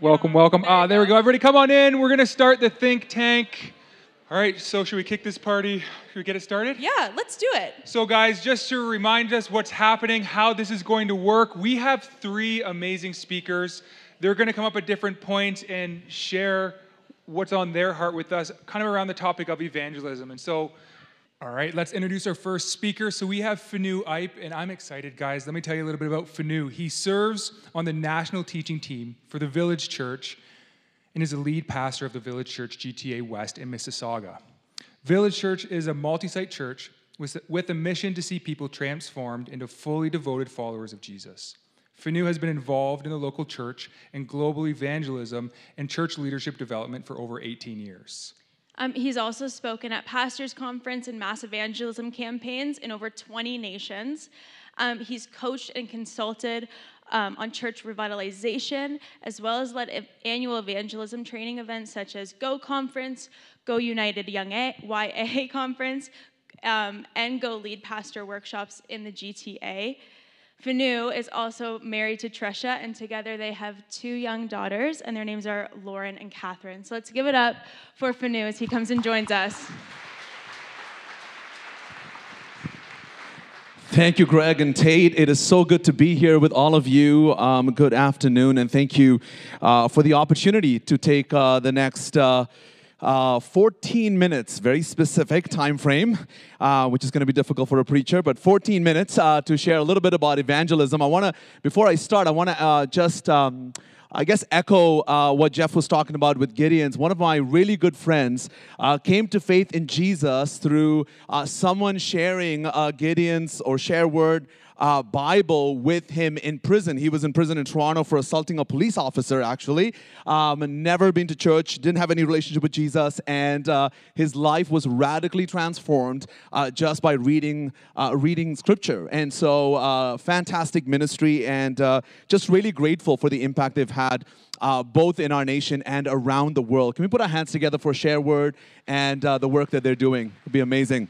Welcome, welcome. There we go. Everybody come on in. We're going to start the think tank. All right, so should we kick this party? Should we get it started? Yeah, let's do it. So guys, just to remind us what's happening, how this is going to work, we have 3 amazing speakers. They're going to come up at different points and share what's on their heart with us, kind of around the topic of evangelism. And so, all right, let's introduce our first speaker. So we have Fanu Ipe, and I'm excited, guys. Let me tell you a little bit about Fanu. He serves on the national teaching team for the Village Church and is a lead pastor of the Village Church GTA West in Mississauga. Village Church is a multi-site church with a mission to see people transformed into fully devoted followers of Jesus. Fanu has been involved in the local church and global evangelism and church leadership development for over 18 years. He's also spoken at pastors' conference and mass evangelism campaigns in over 20 nations. He's coached and consulted on church revitalization, as well as led annual evangelism training events such as Go Conference, Go United Young YA Conference, and Go Lead Pastor workshops in the GTA. Fanu is also married to Tresha, and together they have 2 young daughters, and their names are Lauren and Catherine. So let's give it up for Fanu as he comes and joins us. Thank you, Greg and Tate. It is so good to be here with all of you. Good afternoon, and thank you for the opportunity to take the next 14 minutes, very specific time frame, which is going to be difficult for a preacher, but 14 minutes to share a little bit about evangelism. Before I start, I want to just echo what Jeff was talking about with Gideon's. One of my really good friends came to faith in Jesus through someone sharing Gideon's or share word Bible with him in prison. He was in prison in Toronto for assaulting a police officer, actually. Never been to church, didn't have any relationship with Jesus, and his life was radically transformed just by reading Scripture. And so, fantastic ministry, and just really grateful for the impact they've had both in our nation and around the world. Can we put our hands together for Share Word and the work that they're doing? It'd be amazing.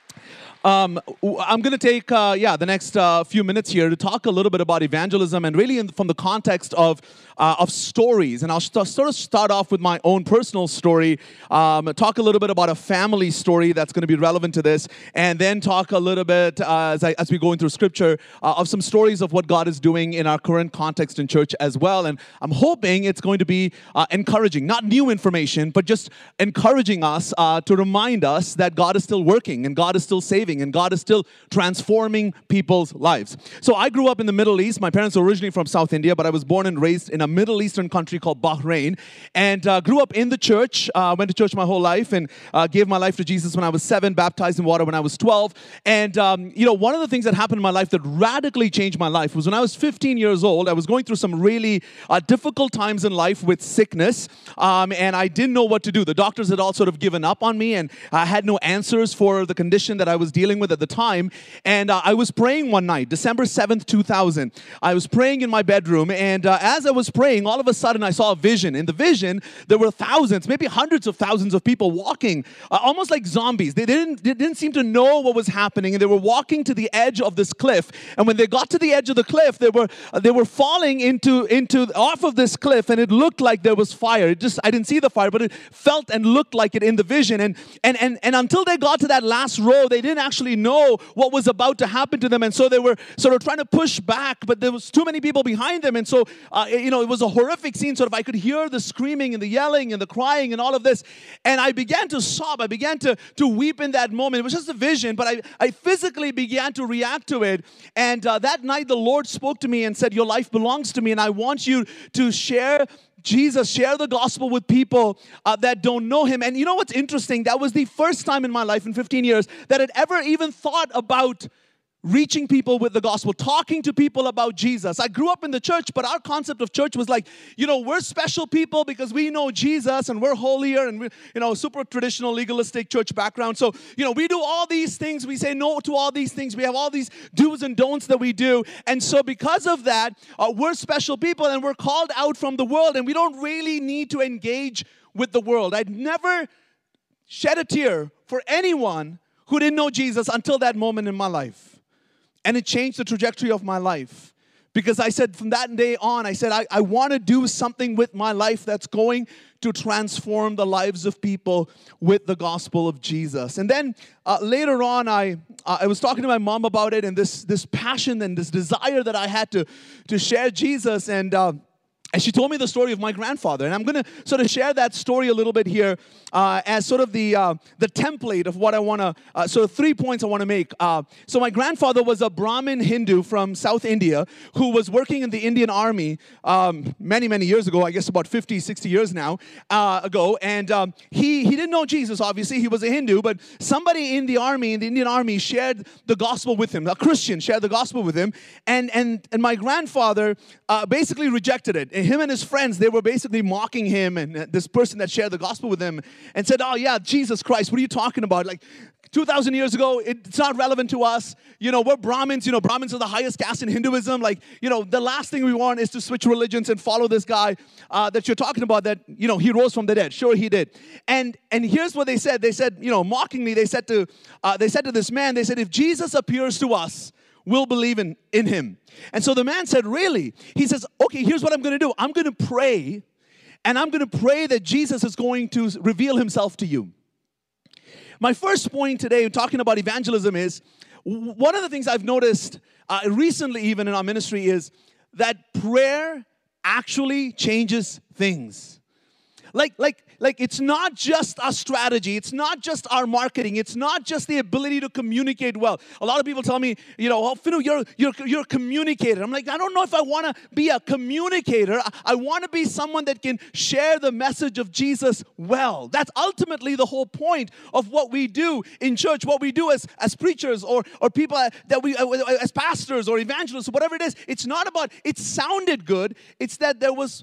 I'm going to take the next few minutes here to talk a little bit about evangelism, and really from the context of stories. And I'll sort of start off with my own personal story, talk a little bit about a family story that's going to be relevant to this, and then talk a little bit, as we go into Scripture, of some stories of what God is doing in our current context in church as well. And I'm hoping it's going to be encouraging, not new information, but just encouraging us to remind us that God is still working, and God is still saving, and God is still transforming people's lives. So I grew up in the Middle East. My parents were originally from South India, but I was born and raised in a Middle Eastern country called Bahrain, and grew up in the church, went to church my whole life, and gave my life to Jesus when I was 7, baptized in water when I was 12. And one of the things that happened in my life that radically changed my life was when I was 15 years old. I was going through some really difficult times in life with sickness, and I didn't know what to do. The doctors had all sort of given up on me, and I had no answers for the condition that I was dealing with at the time. And I was praying one night, December 7th, 2000. I was praying in my bedroom, and as I was praying, all of a sudden I saw a vision. In the vision, there were thousands, maybe hundreds of thousands of people walking, almost like zombies. They didn't seem to know what was happening, and they were walking to the edge of this cliff. And when they got to the edge of the cliff, they were falling into off of this cliff, and it looked like there was fire. I didn't see the fire, but it felt and looked like it in the vision. And until they got to that last row, they didn't actually know what was about to happen to them. And so they were sort of trying to push back, but there was too many people behind them. And so, it was a horrific scene. Sort of, I could hear the screaming and the yelling and the crying and all of this. And I began to sob. I began to weep in that moment. It was just a vision, but I physically began to react to it. And that night, the Lord spoke to me and said, "Your life belongs to me, and I want you to share Jesus, share the gospel with people that don't know him." And you know what's interesting? That was the first time in my life in 15 years that I'd ever even thought about reaching people with the gospel, talking to people about Jesus. I grew up in the church, but our concept of church was like, we're special people because we know Jesus and we're holier, and we're, super traditional legalistic church background. So, we do all these things. We say no to all these things. We have all these do's and don'ts that we do. And so because of that, we're special people, and we're called out from the world, and we don't really need to engage with the world. I'd never shed a tear for anyone who didn't know Jesus until that moment in my life. And it changed the trajectory of my life. Because I said from that day on, I said, I want to do something with my life that's going to transform the lives of people with the gospel of Jesus. And then later on, I was talking to my mom about it, and this passion and this desire that I had to share Jesus. And she told me the story of my grandfather. And I'm going to sort of share that story a little bit here as sort of the template of what I want to, sort of 3 points I want to make. So my grandfather was a Brahmin Hindu from South India who was working in the Indian Army many, many years ago, I guess about 50, 60 years now ago. And he didn't know Jesus, obviously. He was a Hindu, but somebody in the Indian Army, shared the gospel with him. A Christian shared the gospel with him. And my grandfather basically rejected it. And him and his friends, they were basically mocking him and this person that shared the gospel with him and said, oh yeah, Jesus Christ, what are you talking about? Like 2,000 years ago, it's not relevant to us. You know, we're Brahmins. You know, Brahmins are the highest caste in Hinduism. Like, you know, the last thing we want is to switch religions and follow this guy that you're talking about that, you know, he rose from the dead. Sure, he did. And here's what they said. They said, you know, mockingly, they said to this man, they said, if Jesus appears to us, we'll believe in him. And so the man said, really? He says, okay, here's what I'm going to do. I'm going to pray, and I'm going to pray that Jesus is going to reveal himself to you. My first point today, talking about evangelism, is one of the things I've noticed recently even in our ministry is that prayer actually changes things. Like it's not just our strategy. It's not just our marketing. It's not just the ability to communicate well. A lot of people tell me, you know, oh, Finu, you're a communicator. I'm like, I don't know if I want to be a communicator. I want to be someone that can share the message of Jesus well. That's ultimately the whole point of what we do in church, what we do as preachers or people that we, as pastors or evangelists, whatever it is. It's not about, it sounded good. It's that there was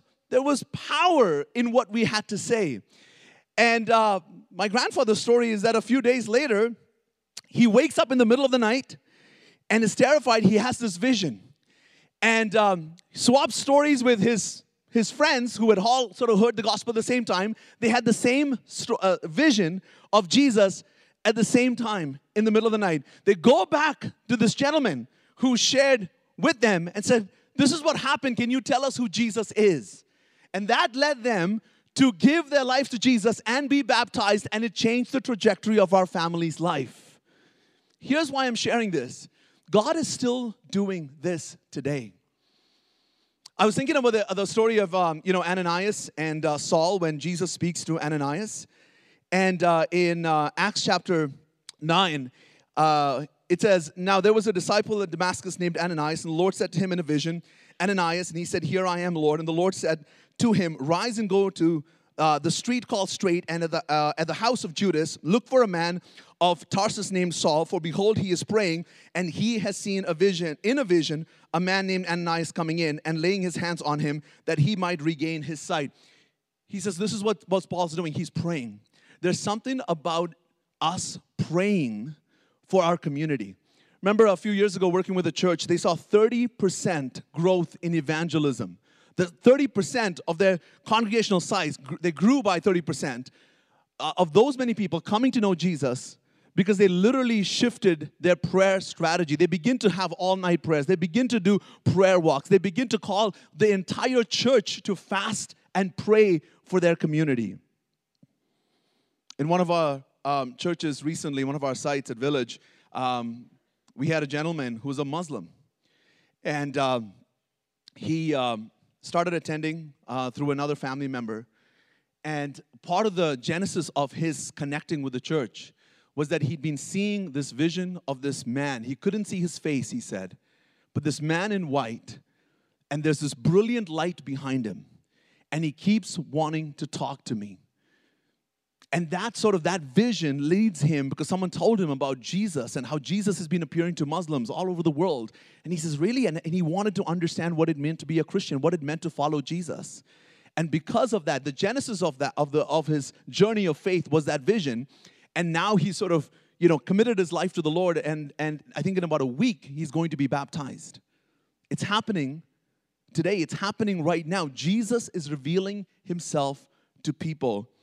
power in what we had to say. And my grandfather's story is that a few days later, he wakes up in the middle of the night and is terrified. He has this vision. And swaps stories with his friends who had all sort of heard the gospel at the same time. They had the same vision of Jesus at the same time in the middle of the night. They go back to this gentleman who shared with them and said, this is what happened. Can you tell us who Jesus is? And that led them to give their life to Jesus and be baptized, and it changed the trajectory of our family's life. Here's why I'm sharing this. God is still doing this today. I was thinking about the story of Ananias and Saul when Jesus speaks to Ananias. And in Acts chapter 9, it says, now there was a disciple at Damascus named Ananias, and the Lord said to him in a vision, Ananias, and he said, here I am, Lord. And the Lord said to him, rise and go to the street called Straight, and at the house of Judas, look for a man of Tarsus named Saul, for behold, he is praying, and he has seen in a vision, a man named Ananias coming in and laying his hands on him that he might regain his sight. He says, this is what Paul's doing. He's praying. There's something about us praying for our community. Remember a few years ago working with a church, they saw 30% growth in evangelism. The 30% of their congregational size, they grew by 30% of those many people coming to know Jesus because they literally shifted their prayer strategy. They begin to have all-night prayers. They begin to do prayer walks. They begin to call the entire church to fast and pray for their community. In one of our churches recently, one of our sites at Village, we had a gentleman who was a Muslim. And he started attending through another family member. And part of the genesis of his connecting with the church was that he'd been seeing this vision of this man. He couldn't see his face, he said, but this man in white, and there's this brilliant light behind him. And he keeps wanting to talk to me. And that vision leads him because someone told him about Jesus and how Jesus has been appearing to Muslims all over the world. And he says, really? And he wanted to understand what it meant to be a Christian, what it meant to follow Jesus. And because of that, the genesis of his journey of faith was that vision. And now he's sort of, committed his life to the Lord. And I think in about a week, he's going to be baptized. It's happening today. It's happening right now. Jesus is revealing himself to people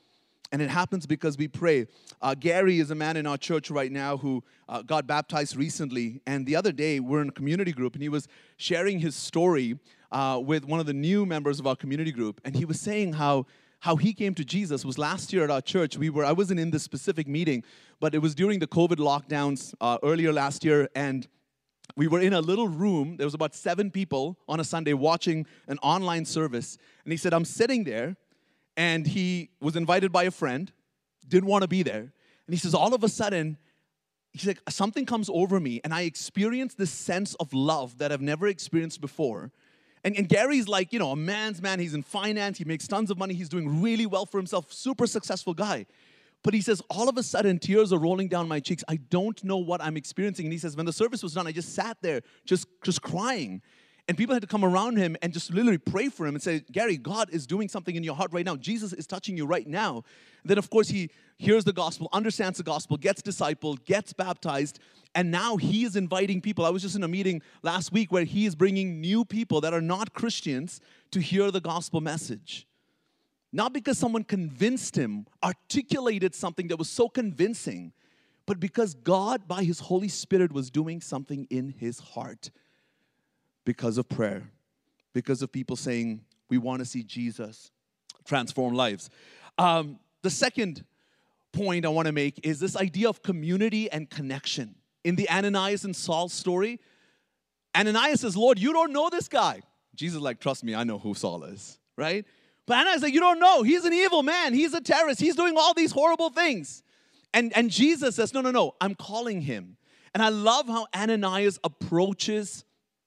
And it happens because we pray. Gary is a man in our church right now who got baptized recently. And the other day, we're in a community group, and he was sharing his story with one of the new members of our community group. And he was saying how he came to Jesus was last year at our church. I wasn't in this specific meeting, but it was during the COVID lockdowns earlier last year. And we were in a little room. There was about 7 people on a Sunday watching an online service. And he said, I'm sitting there. And he was invited by a friend, didn't want to be there. And he says, all of a sudden, he's like, something comes over me, and I experience this sense of love that I've never experienced before. And Gary's like, a man's man. He's in finance. He makes tons of money. He's doing really well for himself. Super successful guy. But he says, all of a sudden, tears are rolling down my cheeks. I don't know what I'm experiencing. And he says, when the service was done, I just sat there just crying. And people had to come around him and just literally pray for him and say, Gary, God is doing something in your heart right now. Jesus is touching you right now. And then, of course, he hears the gospel, understands the gospel, gets discipled, gets baptized, and now he is inviting people. I was just in a meeting last week where he is bringing new people that are not Christians to hear the gospel message. Not because someone convinced him, articulated something that was so convincing, but because God, by His Holy Spirit, was doing something in his heart. Because of prayer, because of people saying, we want to see Jesus transform lives. The second point I want to make is this idea of community and connection. In the Ananias and Saul story, Ananias says, Lord, you don't know this guy. Jesus is like, trust me, I know who Saul is, right? But Ananias is like, you don't know. He's an evil man. He's a terrorist. He's doing all these horrible things. And Jesus says, no, I'm calling him. And I love how Ananias approaches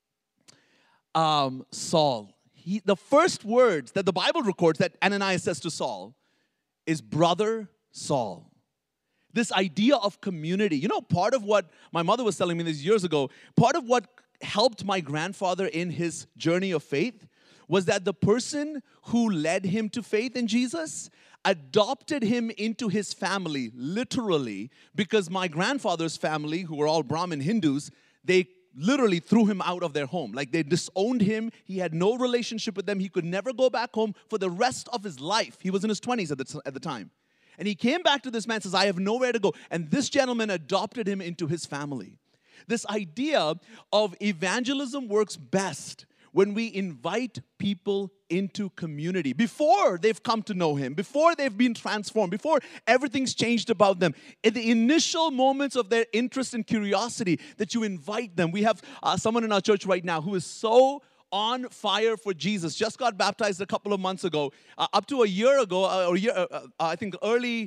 Saul. The first words that the Bible records that Ananias says to Saul is, brother Saul. This idea of community. Part of what my mother was telling me this years ago, part of what helped my grandfather in his journey of faith was that the person who led him to faith in Jesus adopted him into his family, literally, because my grandfather's family, who were all Brahmin Hindus, they literally threw him out of their home. Like, they disowned him. He had no relationship with them. He could never go back home for the rest of his life. He was in his 20s at the time. And he came back to this man and says, I have nowhere to go. And this gentleman adopted him into his family. This idea of evangelism works best when we invite people into community before they've come to know Him, before they've been transformed, before everything's changed about them. In the initial moments of their interest and curiosity, that you invite them. We have someone in our church right now who is so on fire for Jesus, just got baptized a couple of months ago. Up to a year ago, I think early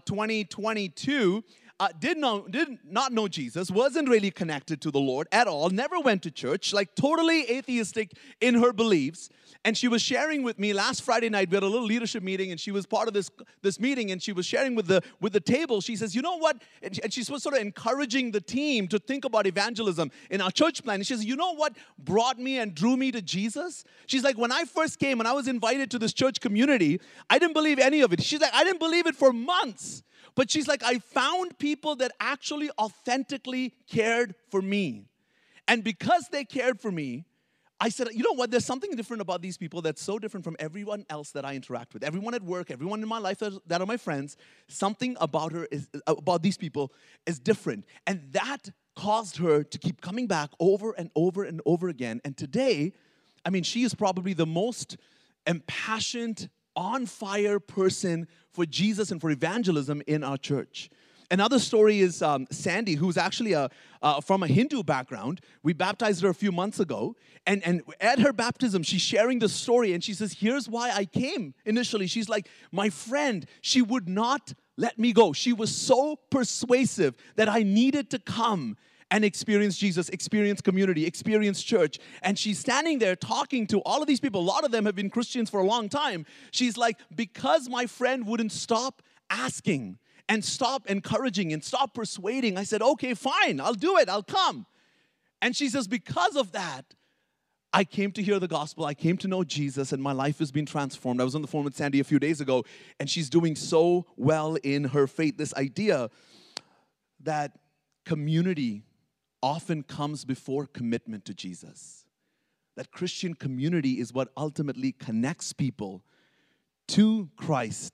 2022, did not know Jesus, wasn't really connected to the Lord at all, never went to church, like totally atheistic in her beliefs. And she was sharing with me last Friday night. We had a little leadership meeting, and she was part of this meeting, and she was sharing with the table. She says, you know what? And she was sort of encouraging the team to think about evangelism in our church plan. And she says, you know what brought me and drew me to Jesus? She's like, when I first came and I was invited to this church community, I didn't believe any of it. She's like, I didn't believe it for months. But she's like, I found people that actually authentically cared for me. And because they cared for me, I said, you know what? There's something different about these people that's so different from everyone else that I interact with. Everyone at work, everyone in my life that are my friends, something about these people is different. And that caused her to keep coming back over and over and over again. And today, I mean, she is probably the most impassioned, on fire person for Jesus and for evangelism in our church. Another story is Sandy, who's actually from a Hindu background. We baptized her a few months ago. And at her baptism, she's sharing the story. And she says, here's why I came initially. She's like, my friend, she would not let me go. She was so persuasive that I needed to come and experience Jesus, experience community, experience church. And she's standing there talking to all of these people. A lot of them have been Christians for a long time. She's like, because my friend wouldn't stop asking and stop encouraging and stop persuading, I said, okay, fine, I'll do it, I'll come. And she says, because of that, I came to hear the gospel, I came to know Jesus, and my life has been transformed. I was on the phone with Sandy a few days ago, and she's doing so well in her faith. This idea that community often comes before commitment to Jesus. That Christian community is what ultimately connects people to Christ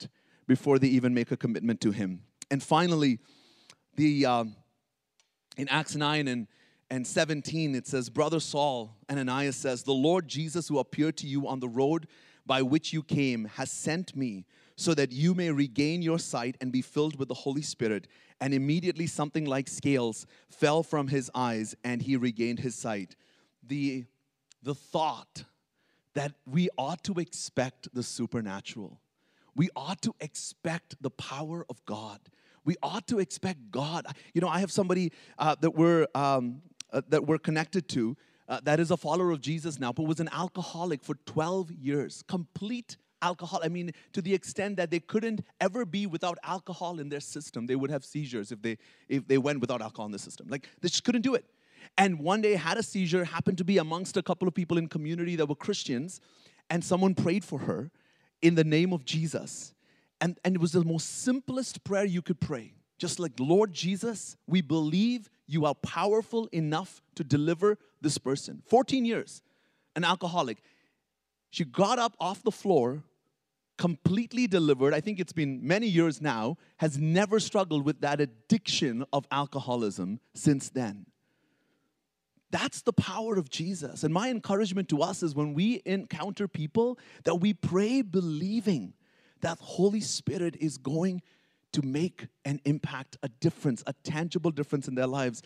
before they even make a commitment to Him. And finally, in Acts 9 and 17, it says, Brother Saul, Ananias says, the Lord Jesus who appeared to you on the road by which you came has sent me so that you may regain your sight and be filled with the Holy Spirit. And immediately something like scales fell from his eyes and he regained his sight. The thought that we ought to expect the supernatural. We ought to expect the power of God. We ought to expect God. You know, I have somebody that we're connected to that is a follower of Jesus now, but was an alcoholic for 12 years. Complete alcohol. I mean, to the extent that they couldn't ever be without alcohol in their system. They would have seizures if they went without alcohol in the system. Like, they just couldn't do it. And one day had a seizure, happened to be amongst a couple of people in community that were Christians, and someone prayed for her in the name of Jesus. And it was the most simplest prayer you could pray. Just like, Lord Jesus, we believe you are powerful enough to deliver this person. 14 years, an alcoholic. She got up off the floor, completely delivered. I think it's been many years now, has never struggled with that addiction of alcoholism since then. That's the power of Jesus. And my encouragement to us is when we encounter people, that we pray believing that Holy Spirit is going to make an impact, a difference, a tangible difference in their lives.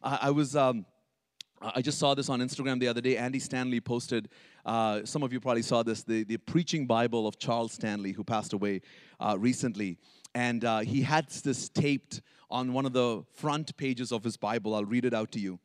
I just saw this on Instagram the other day. Andy Stanley posted, some of you probably saw this, the preaching Bible of Charles Stanley, who passed away recently. And he had this taped on one of the front pages of his Bible. I'll read it out to you.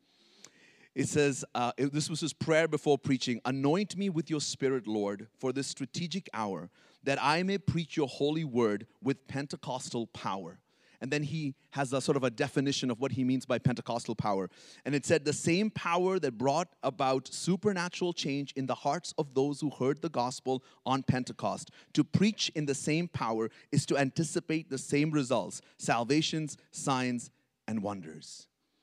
It says, this was his prayer before preaching, anoint me with your Spirit, Lord, for this strategic hour, that I may preach your holy word with Pentecostal power. And then he has a sort of a definition of what he means by Pentecostal power. And it said, the same power that brought about supernatural change in the hearts of those who heard the gospel on Pentecost. To preach in the same power is to anticipate the same results, salvations, signs, and wonders.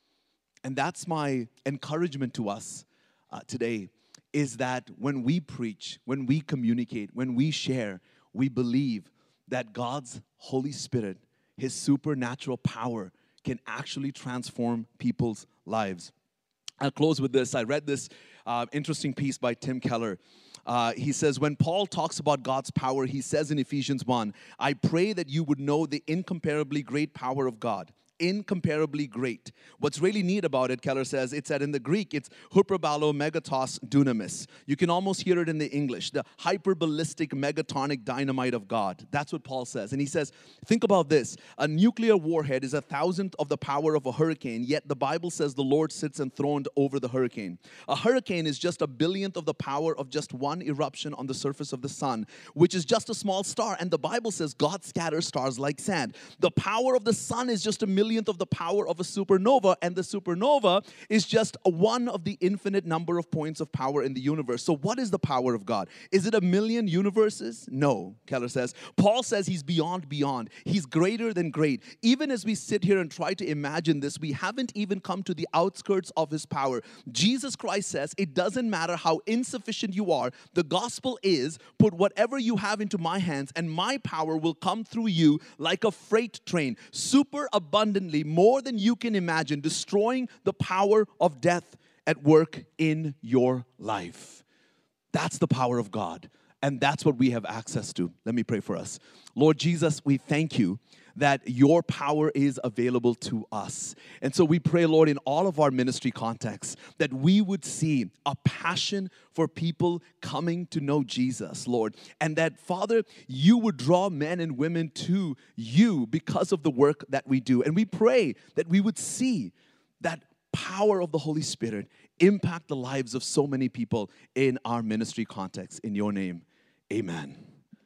And that's my encouragement to us today, is that when we preach, when we communicate, when we share, we believe that God's Holy Spirit, His supernatural power, can actually transform people's lives. I'll close with this. I read this interesting piece by Tim Keller. He says, when Paul talks about God's power, he says in Ephesians 1, I pray that you would know the incomparably great power of God. Incomparably great. What's really neat about it, Keller says, it's that in the Greek, it's hyperbalo megatos dunamis. You can almost hear it in the English, the hyperballistic megatonic dynamite of God. That's what Paul says. And he says, think about this. A nuclear warhead is 1,000th of the power of a hurricane, yet the Bible says the Lord sits enthroned over the hurricane. A hurricane is just 1,000,000th of the power of just one eruption on the surface of the sun, which is just a small star. And the Bible says God scatters stars like sand. The power of the sun is just 1,000,000th of the power of a supernova, and the supernova is just one of the infinite number of points of power in the universe. So what is the power of God? Is it 1,000,000 universes? No, Keller says. Paul says He's beyond. He's greater than great. Even as we sit here and try to imagine this, we haven't even come to the outskirts of His power. Jesus Christ says it doesn't matter how insufficient you are. The gospel is, put whatever you have into my hands and my power will come through you like a freight train, super abundantly, more than you can imagine, destroying the power of death at work in your life. That's the power of God, and that's what we have access to. Let me pray for us. Lord Jesus, we thank you that your power is available to us. And so we pray, Lord, in all of our ministry contexts, that we would see a passion for people coming to know Jesus, Lord. And that, Father, you would draw men and women to you because of the work that we do. And we pray that we would see that power of the Holy Spirit impact the lives of so many people in our ministry context. In your name, amen.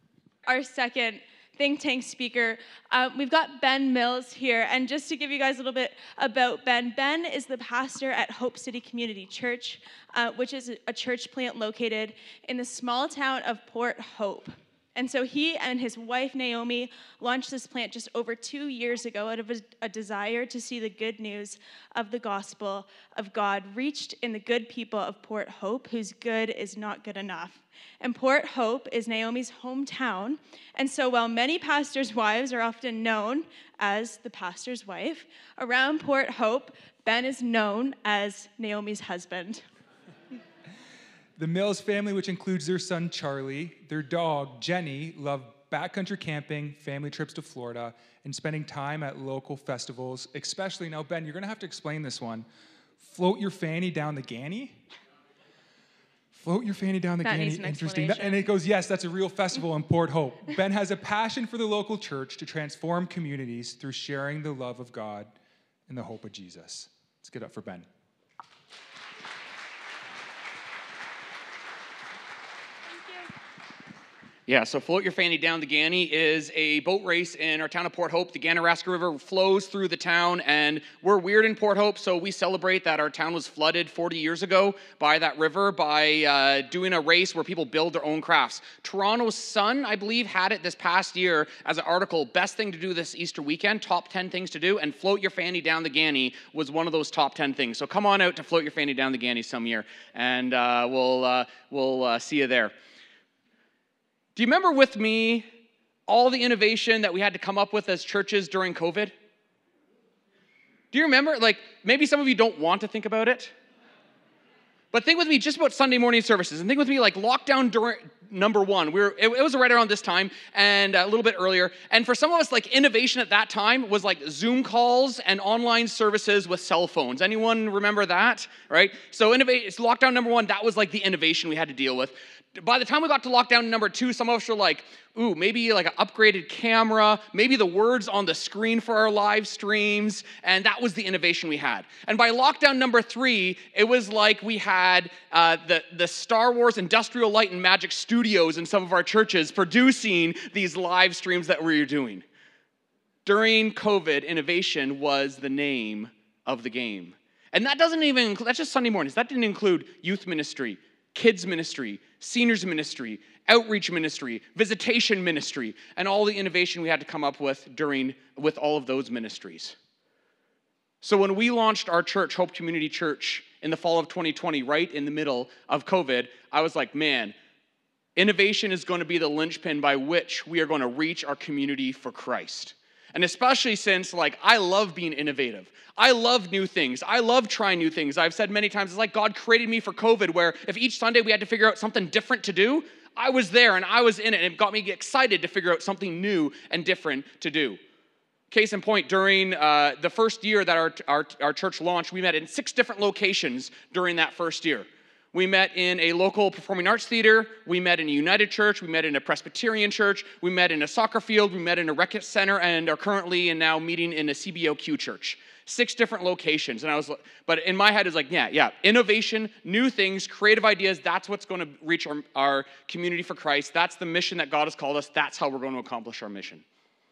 Our second think tank speaker, we've got Ben Mills here. And just to give you guys a little bit about Ben, Ben is the pastor at Hope City Community Church, which is a church plant located in the small town of Port Hope. And so he and his wife, Naomi, launched this plant just over 2 years ago out of a desire to see the good news of the gospel of God reached in the good people of Port Hope, whose good is not good enough. And Port Hope is Naomi's hometown. And so while many pastors' wives are often known as the pastor's wife, around Port Hope, Ben is known as Naomi's husband. The Mills family, which includes their son Charlie, their dog Jenny, love backcountry camping, family trips to Florida, and spending time at local festivals, especially, now Ben, you're gonna have to explain this one. Float your fanny down the Ganney? Float your fanny down the That Ganney, needs an interesting. explanation. And it goes, yes, that's a real festival in Port Hope. Ben has a passion for the local church to transform communities through sharing the love of God and the hope of Jesus. Let's get up for Ben. Yeah, so Float Your Fanny Down the Ganney is a boat race in our town of Port Hope. The Ganaraska River flows through the town, and we're weird in Port Hope, so we celebrate that our town was flooded 40 years ago by that river by doing a race where people build their own crafts. Toronto's Sun, I believe, had it this past year as an article, best thing to do this Easter weekend, top 10 things to do, and Float Your Fanny Down the Ganney was one of those top 10 things. So come on out to Float Your Fanny Down the Ganney some year, and we'll see you there. Do you remember with me all the innovation that we had to come up with as churches during COVID? Do you remember? Like, maybe some of you don't want to think about it. But think with me just about Sunday morning services. And think with me like lockdown during number one. It was right around this time and a little bit earlier. And for some of us, like innovation at that time was like Zoom calls and online services with cell phones. Anyone remember that? Right? So it's lockdown number one. That was like the innovation we had to deal with. By the time we got to lockdown number two, some of us were like, ooh, maybe like an upgraded camera, maybe the words on the screen for our live streams, and that was the innovation we had. And by lockdown number three, it was like we had the Star Wars Industrial Light and Magic Studios in some of our churches producing these live streams that we were doing. During COVID, innovation was the name of the game. And that doesn't even include, that's just Sunday mornings. That didn't include youth ministry, kids ministry, seniors ministry, outreach ministry, visitation ministry, and all the innovation we had to come up with with all of those ministries. So when we launched our church, Hope Community Church, in the fall of 2020, right in the middle of COVID, I was like, man, innovation is going to be the linchpin by which we are going to reach our community for Christ. And especially since, like, I love being innovative. I love new things. I love trying new things. I've said many times, it's like God created me for COVID, where if each Sunday we had to figure out something different to do, I was there and I was in it, and it got me excited to figure out something new and different to do. Case in point, during the first year that our church launched, we met in 6 different locations during that first year. We met in a local performing arts theater, we met in a United Church, we met in a Presbyterian church, we met in a soccer field, we met in a rec center, and are currently and now meeting in a CBOQ church. 6 different locations. And but in my head, it's like, yeah, innovation, new things, creative ideas, that's what's going to reach our community for Christ. That's the mission that God has called us. That's how we're going to accomplish our mission.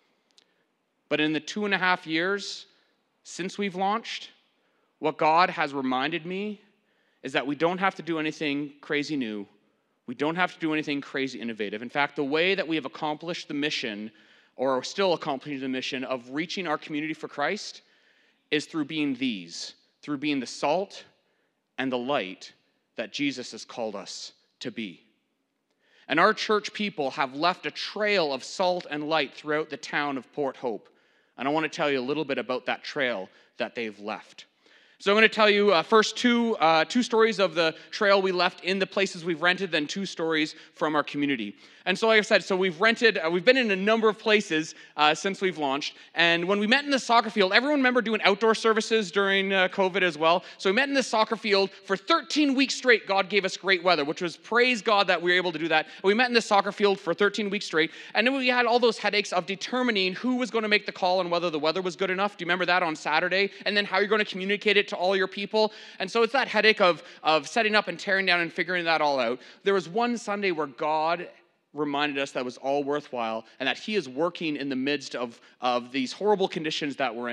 But in the 2.5 years since we've launched, what God has reminded me is that we don't have to do anything crazy new. We don't have to do anything crazy innovative. In fact, the way that we have accomplished the mission, or are still accomplishing the mission of reaching our community for Christ, is through being the salt and the light that Jesus has called us to be. And our church people have left a trail of salt and light throughout the town of Port Hope. And I want to tell you a little bit about that trail that they've left. So I'm going to tell you first two stories of the trail we left in the places we've rented, then 2 stories from our community. And so like I said, so we've been in a number of places since we've launched. And when we met in the soccer field, everyone remember doing outdoor services during COVID as well? So we met in the soccer field for 13 weeks straight. God gave us great weather, which was praise God that we were able to do that. We met in the soccer field for 13 weeks straight. And then we had all those headaches of determining who was going to make the call and whether the weather was good enough. Do you remember that on Saturday? And then how you're going to communicate it to all your people. And so it's that headache of setting up and tearing down and figuring that all out. There was one Sunday where God reminded us that it was all worthwhile and that he is working in the midst of these horrible conditions that we're in.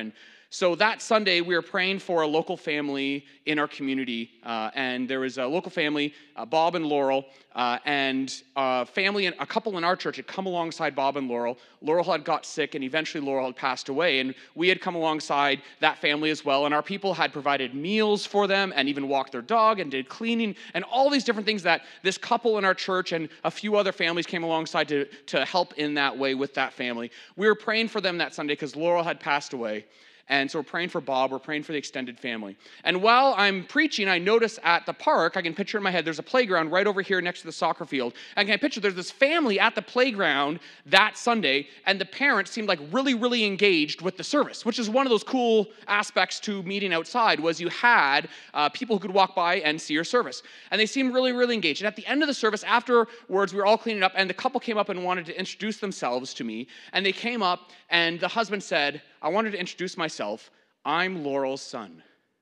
So that Sunday, we were praying for a local family in our community, and there was a local family, Bob and Laurel, and a couple in our church had come alongside Bob and Laurel. Laurel had got sick, and eventually Laurel had passed away, and we had come alongside that family as well, and our people had provided meals for them and even walked their dog and did cleaning and all these different things that this couple in our church and a few other families came alongside to help in that way with that family. We were praying for them that Sunday because Laurel had passed away. And so we're praying for Bob, we're praying for the extended family. And while I'm preaching, I notice at the park, I can picture in my head, there's a playground right over here next to the soccer field. And I can picture there's this family at the playground that Sunday, and the parents seemed like really, really engaged with the service, which is one of those cool aspects to meeting outside, was you had people who could walk by and see your service. And they seemed really, really engaged. And at the end of the service, afterwards, we were all cleaning up, and the couple came up and wanted to introduce themselves to me. And they came up, and the husband said, I wanted to introduce myself. I'm Laurel's son.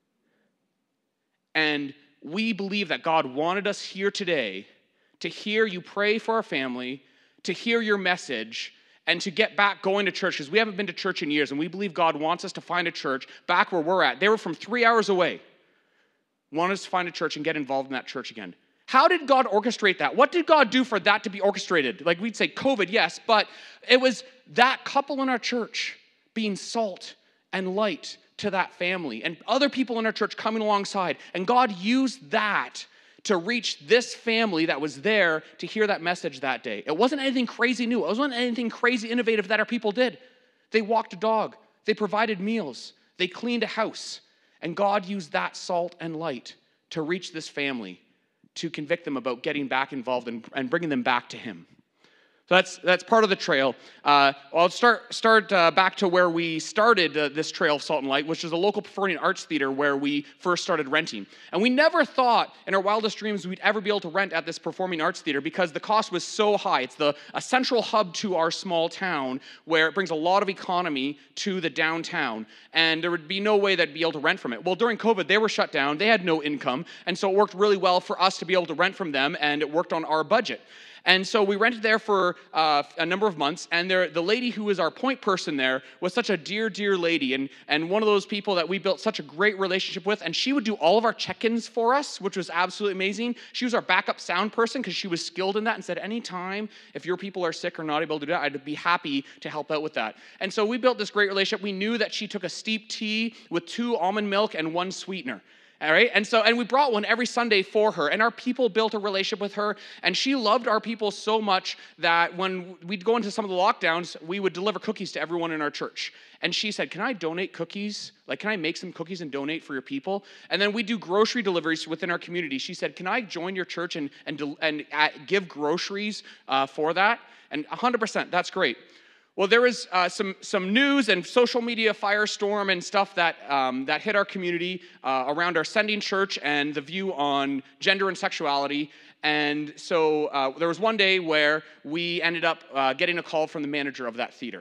And we believe that God wanted us here today to hear you pray for our family, to hear your message, and to get back going to church, because we haven't been to church in years, and we believe God wants us to find a church back where we're at. They were from 3 hours away. Wanted us to find a church and get involved in that church again. How did God orchestrate that? What did God do for that to be orchestrated? Like we'd say COVID, yes, but it was that couple in our church being salt and light to that family, and other people in our church coming alongside. And God used that to reach this family that was there to hear that message that day. It wasn't anything crazy new. It wasn't anything crazy innovative that our people did. They walked a dog. They provided meals. They cleaned a house. And God used that salt and light to reach this family, to convict them about getting back involved and bringing them back to Him. So that's part of the trail. I'll start back to where we started this trail of Salt and Light, which is a local performing arts theater where we first started renting. And we never thought in our wildest dreams we'd ever be able to rent at this performing arts theater because the cost was so high. It's a central hub to our small town where it brings a lot of economy to the downtown. And there would be no way that I'd be able to rent from it. Well, during COVID, they were shut down. They had no income. And so it worked really well for us to be able to rent from them, and it worked on our budget. And so we rented there for a number of months, and the lady who was our point person there was such a dear, dear lady, and one of those people that we built such a great relationship with, and she would do all of our check-ins for us, which was absolutely amazing. She was our backup sound person because she was skilled in that and said, anytime if your people are sick or not able to do that, I'd be happy to help out with that. And so we built this great relationship. We knew that she took a steep tea with 2 almond milk and 1 sweetener. All right, and we brought one every Sunday for her, and our people built a relationship with her, and she loved our people so much that when we'd go into some of the lockdowns, we would deliver cookies to everyone in our church. And she said, can I donate cookies? Like, can I make some cookies and donate for your people? And then we do grocery deliveries within our community. She said, can I join your church and give groceries for that? And 100%, that's great. Well, there was some news and social media firestorm and stuff that hit our community around our sending church and the view on gender and sexuality. And so there was one day where we ended up getting a call from the manager of that theater.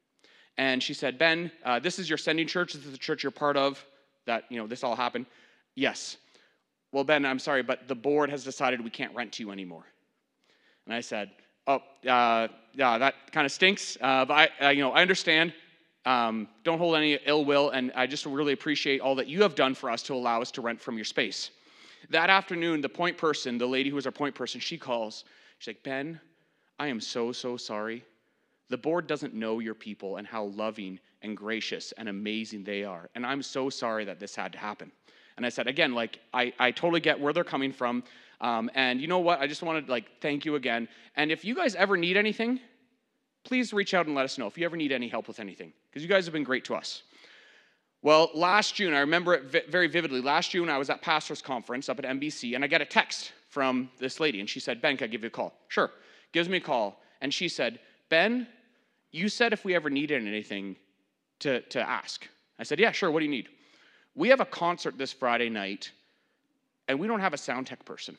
And she said, Ben, this is your sending church. This is the church you're part of that, this all happened. Yes. Well, Ben, I'm sorry, but the board has decided we can't rent to you anymore. And I said, yeah, that kind of stinks, but I understand. Don't hold any ill will, and I just really appreciate all that you have done for us to allow us to rent from your space. That afternoon, the point person, the lady who was our point person, she calls. She's like, Ben, I am so, so sorry. The board doesn't know your people and how loving and gracious and amazing they are, and I'm so sorry that this had to happen. And I said, again, I totally get where they're coming from. And you know what? I just want to thank you again. And if you guys ever need anything, please reach out and let us know if you ever need any help with anything, because you guys have been great to us. Well, last June, I remember it very vividly. Last June, I was at Pastors Conference up at MBC, and I got a text from this lady, and she said, Ben, can I give you a call? Sure. Gives me a call, and she said, Ben, you said if we ever needed anything to ask. I said, yeah, sure. What do you need? We have a concert this Friday night, and we don't have a sound tech person.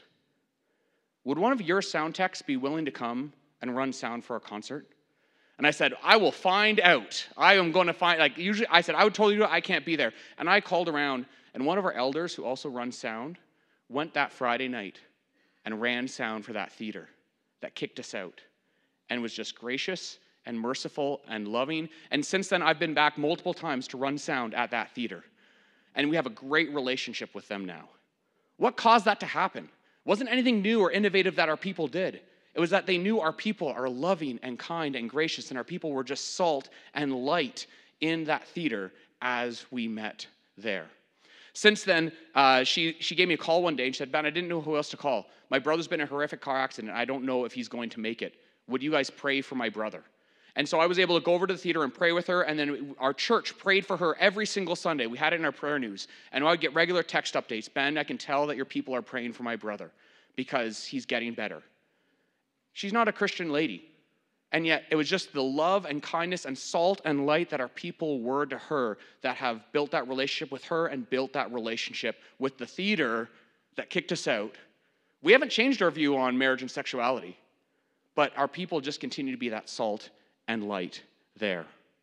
Would one of your sound techs be willing to come and run sound for a concert? And I said, I will find out. I am going to find, usually I said, I would totally do it. I can't be there. And I called around, and one of our elders who also runs sound went that Friday night and ran sound for that theater that kicked us out and was just gracious and merciful and loving. And since then, I've been back multiple times to run sound at that theater. And we have a great relationship with them now. What caused that to happen? It wasn't anything new or innovative that our people did. It was that they knew our people are loving and kind and gracious, and our people were just salt and light in that theater as we met there. Since then, she gave me a call one day and she said, Ben, I didn't know who else to call. My brother's been in a horrific car accident. I don't know if he's going to make it. Would you guys pray for my brother? And so I was able to go over to the theater and pray with her, and then our church prayed for her every single Sunday. We had it in our prayer news. And I would get regular text updates. Ben, I can tell that your people are praying for my brother because he's getting better. She's not a Christian lady. And yet it was just the love and kindness and salt and light that our people were to her that have built that relationship with her and built that relationship with the theater that kicked us out. We haven't changed our view on marriage and sexuality, but our people just continue to be that salt and light there.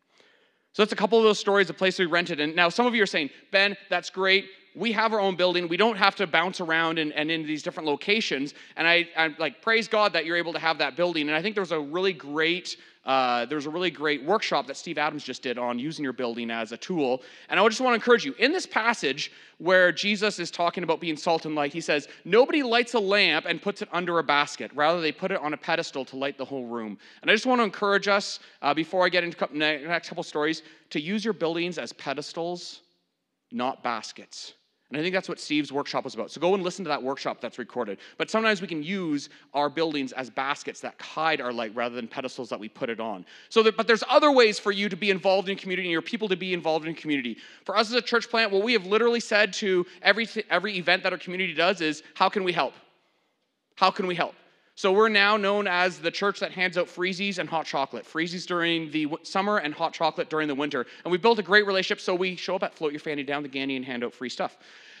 So that's a couple of those stories, the place we rented. And now some of you are saying, Ben, that's great. We have our own building. We don't have to bounce around and into these different locations. And I'm like, praise God that you're able to have that building. And I think there was a really great workshop that Steve Adams just did on using your building as a tool. And I just want to encourage you, in this passage where Jesus is talking about being salt and light, he says, nobody lights a lamp and puts it under a basket. Rather, they put it on a pedestal to light the whole room. And I just want to encourage us, before I get into the next couple stories, to use your buildings as pedestals, not baskets. And I think that's what Steve's workshop was about. So go and listen to that workshop that's recorded. But sometimes we can use our buildings as baskets that hide our light rather than pedestals that we put it on. But there's other ways for you to be involved in community and your people to be involved in community. For us as a church plant, what we have literally said to every event that our community does is, how can we help? How can we help? So we're now known as the church that hands out freezies and hot chocolate. Freezies during the summer and hot chocolate during the winter. And we've built a great relationship, so we show up at Float Your Fanny Down the Ganney and hand out free stuff.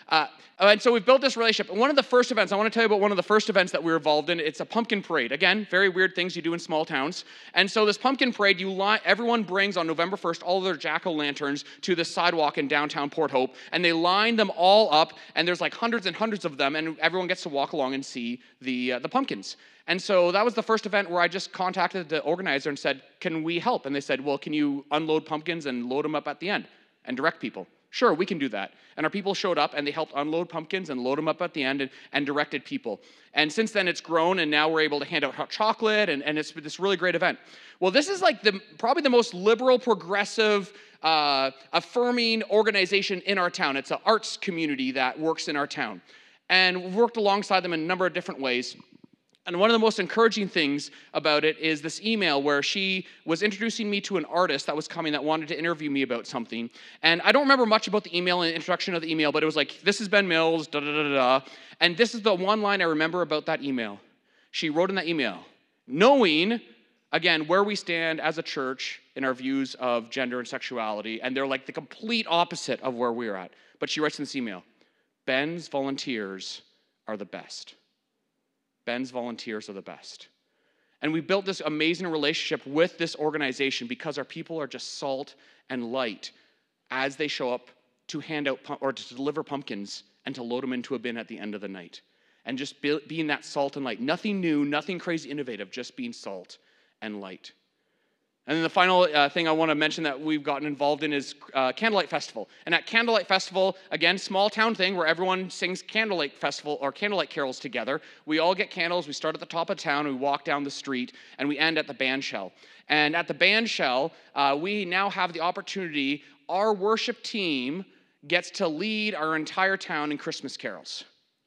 And so we've built this relationship. And one of the first events, I want to tell you about one of the first events that we were involved in. It's a pumpkin parade. Again, very weird things you do in small towns. And so this pumpkin parade, everyone brings on November 1st all of their jack-o'-lanterns to the sidewalk in downtown Port Hope. And they line them all up, and there's like hundreds and hundreds of them, and everyone gets to walk along and see the pumpkins. And so that was the first event where I just contacted the organizer and said, can we help? And they said, well, can you unload pumpkins and load them up at the end and direct people? Sure, we can do that. And our people showed up, and they helped unload pumpkins and load them up at the end and directed people. And since then, it's grown, and now we're able to hand out hot chocolate, and it's this really great event. Well, this is like probably the most liberal, progressive, affirming organization in our town. It's an arts community that works in our town. And we've worked alongside them in a number of different ways. And one of the most encouraging things about it is this email where she was introducing me to an artist that was coming that wanted to interview me about something. And I don't remember much about the email and the introduction of the email, but it was like, this is Ben Mills, da-da-da-da-da. And this is the one line I remember about that email. She wrote in that email, knowing, again, where we stand as a church in our views of gender and sexuality, and they're like the complete opposite of where we're at. But she writes in this email, Ben's volunteers are the best. Ben's volunteers are the best. And we built this amazing relationship with this organization because our people are just salt and light as they show up to hand out or to deliver pumpkins and to load them into a bin at the end of the night. And just being that salt and light. Nothing new, nothing crazy innovative, just being salt and light. And then the final thing I want to mention that we've gotten involved in is Candlelight Festival. And at Candlelight Festival, again, small town thing where everyone sings Candlelight Festival or Candlelight carols together. We all get candles. We start at the top of town. We walk down the street, and we end at the band shell. And at the band shell, we now have the opportunity. Our worship team gets to lead our entire town in Christmas carols.